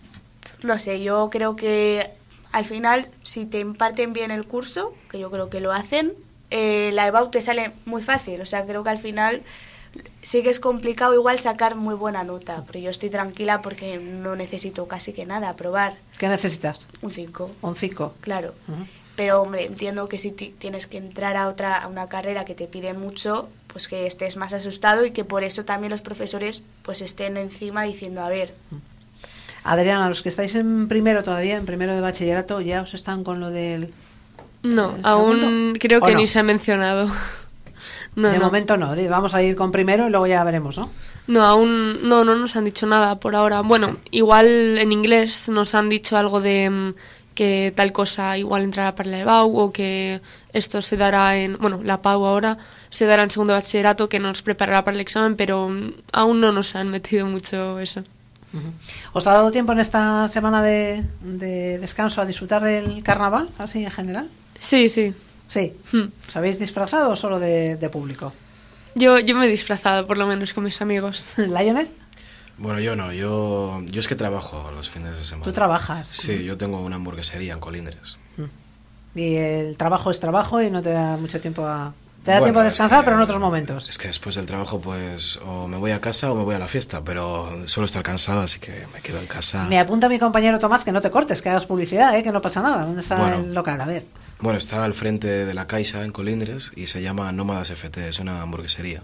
no sé, yo creo que al final si te imparten bien el curso, que yo creo que lo hacen, la EBAU te sale muy fácil. O sea, creo que al final sí que es complicado igual sacar muy buena nota, pero yo estoy tranquila porque no necesito casi que nada aprobar. ¿Qué necesitas? Un 5. Un 5. Claro. Pero hombre, entiendo que si tienes que entrar a una carrera que te piden mucho, pues que estés más asustado y que por eso también los profesores pues estén encima diciendo, a ver. Adriana, los que estáis en primero todavía, en primero de bachillerato, ¿ya os están con lo del No, aún creo que ni se ha mencionado. De momento no, vamos a ir con primero y luego ya veremos, ¿no? No, aún no nos han dicho nada por ahora. Bueno, igual en inglés nos han dicho algo de que tal cosa igual entrará para la EBAU o que esto se dará la PAU ahora se dará en segundo de bachillerato, que nos preparará para el examen, pero aún no nos han metido mucho eso. ¿Os ha dado tiempo en esta semana de descanso a disfrutar del carnaval, así en general? Sí. Sí. ¿Os habéis disfrazado o solo de público? Yo me he disfrazado, por lo menos, con mis amigos. ¿Laionet? Bueno, yo no. Yo es que trabajo los fines de semana. ¿Tú trabajas? Sí, yo tengo una hamburguesería en Colindres. Y el trabajo es trabajo y no te da mucho tiempo a... Te da tiempo a descansar, pero en otros momentos. Es que después del trabajo, pues, o me voy a casa o me voy a la fiesta, pero suelo estar cansado, así que me quedo en casa. Me apunta mi compañero Tomás que no te cortes, que hagas publicidad, que no pasa nada. ¿Dónde está el local? A ver. Bueno, está al frente de la Caixa en Colindres y se llama Nómadas FT, es una hamburguesería.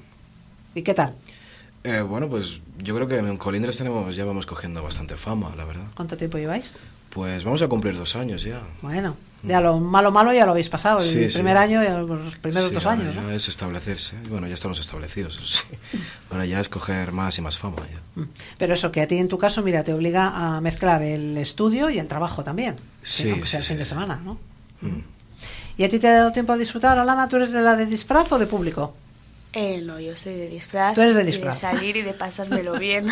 ¿Y qué tal? Bueno, pues yo creo que en Colindres ya vamos cogiendo bastante fama, la verdad. ¿Cuánto tiempo lleváis? Pues vamos a cumplir 2 años ya. Bueno, ya lo malo ya lo habéis pasado. El primer año y los primeros 2 años, ¿no? Ya es establecerse. Bueno, ya estamos establecidos. Sí. Ahora ya es coger más y más fama. Ya. Pero eso, que a ti en tu caso, mira, te obliga a mezclar el estudio y el trabajo también. Sí. Aunque sea el fin de semana, ¿no? ¿Y a ti te ha dado tiempo a disfrutar, Alana? ¿Tú eres de la de disfraz o de público? No, yo soy de disfraz. Tú eres de disfraz. Y de salir y de pasármelo bien.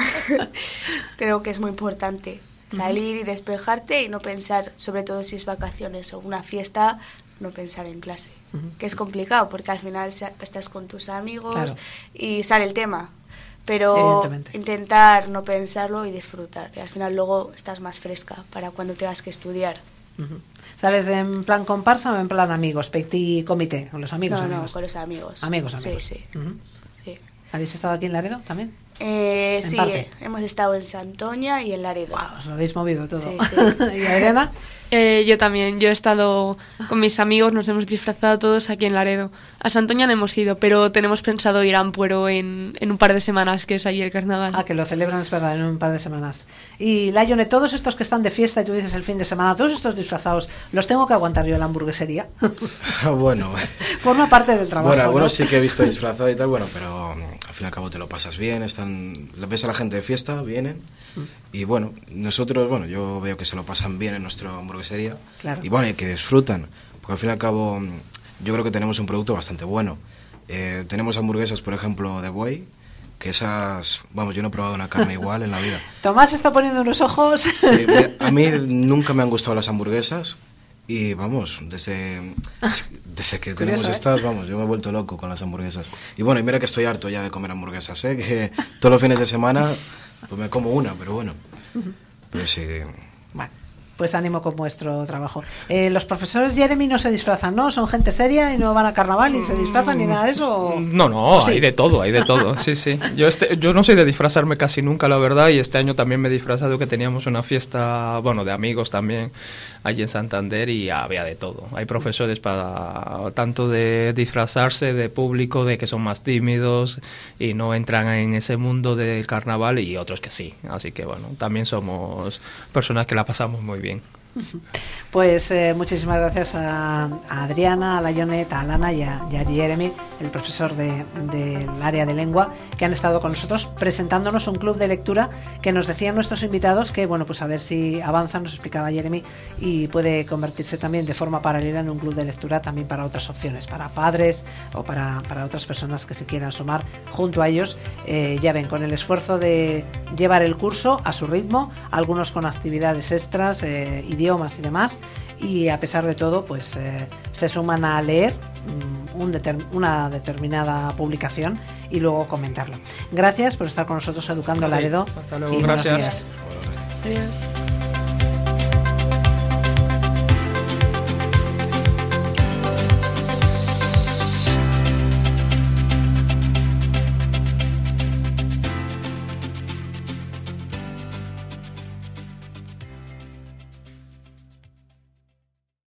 Creo que es muy importante. Salir y despejarte y no pensar, sobre todo si es vacaciones o una fiesta, no pensar en clase. Que es complicado porque al final estás con tus amigos y sale el tema. Pero intentar no pensarlo y disfrutar. Y al final luego estás más fresca para cuando tengas que estudiar. ¿Sales en plan comparsa o en plan amigos, petit comité? ¿Con los amigos? No, con los amigos. Amigos. Sí. ¿Habéis estado aquí en Laredo también? Sí, hemos estado en Santoña y en Laredo. Wow, os lo habéis movido todo. Sí. ¿Y Adriana? Yo también, yo he estado con mis amigos, nos hemos disfrazado todos aquí en Laredo. A Santoña no hemos ido, pero tenemos pensado ir a Ampuero en un par de semanas, que es allí el carnaval. Que lo celebran, es verdad, en un par de semanas. Y Layone, todos estos que están de fiesta, y tú dices el fin de semana, todos estos disfrazados, ¿los tengo que aguantar yo en la hamburguesería? Bueno. Forma parte del trabajo. Bueno, algunos ¿no? sí que he visto disfrazado y tal, bueno, pero al fin y al cabo te lo pasas bien, ves a la gente de fiesta, vienen, y bueno, nosotros, bueno, yo veo que se lo pasan bien en nuestra hamburguesería, claro. Y bueno, y que disfrutan, porque al fin y al cabo yo creo que tenemos un producto bastante bueno. Tenemos hamburguesas, por ejemplo, de buey, que esas, vamos, yo no he probado una carne igual en la vida. Tomás está poniendo unos ojos. Sí, a mí nunca me han gustado las hamburguesas. Y vamos, desde que tenemos estas, vamos, yo me he vuelto loco con las hamburguesas. Y bueno, y mira que estoy harto ya de comer hamburguesas, que todos los fines de semana pues me como una, pero bueno. Pero sí. Bueno, pues ánimo con vuestro trabajo. Los profesores Jeremy no se disfrazan, ¿no? Son gente seria y no van a carnaval ni se disfrazan ni nada de eso. No, ¿sí? hay de todo, sí. Yo no soy de disfrazarme casi nunca, la verdad, y este año también me he disfrazado, que teníamos una fiesta, bueno, de amigos también, allí en Santander, y había de todo. Hay profesores para tanto de disfrazarse, de público, de que son más tímidos y no entran en ese mundo del carnaval, y otros que sí. Así que bueno, también somos personas que la pasamos muy bien. Pues muchísimas gracias a Adriana, a Layonet, a Alana y a Jeremy, el profesor del área de lengua, que han estado con nosotros presentándonos un club de lectura que nos decían nuestros invitados que, bueno, pues a ver si avanza, nos explicaba Jeremy, y puede convertirse también de forma paralela en un club de lectura también para otras opciones, para padres o para otras personas que se quieran sumar junto a ellos. Ya ven, con el esfuerzo de llevar el curso a su ritmo, algunos con actividades extras, idiomas y demás, y a pesar de todo pues se suman a leer una determinada publicación y luego comentarlo. Gracias por estar con nosotros Educando Laredo. Hasta luego, y gracias. Adiós.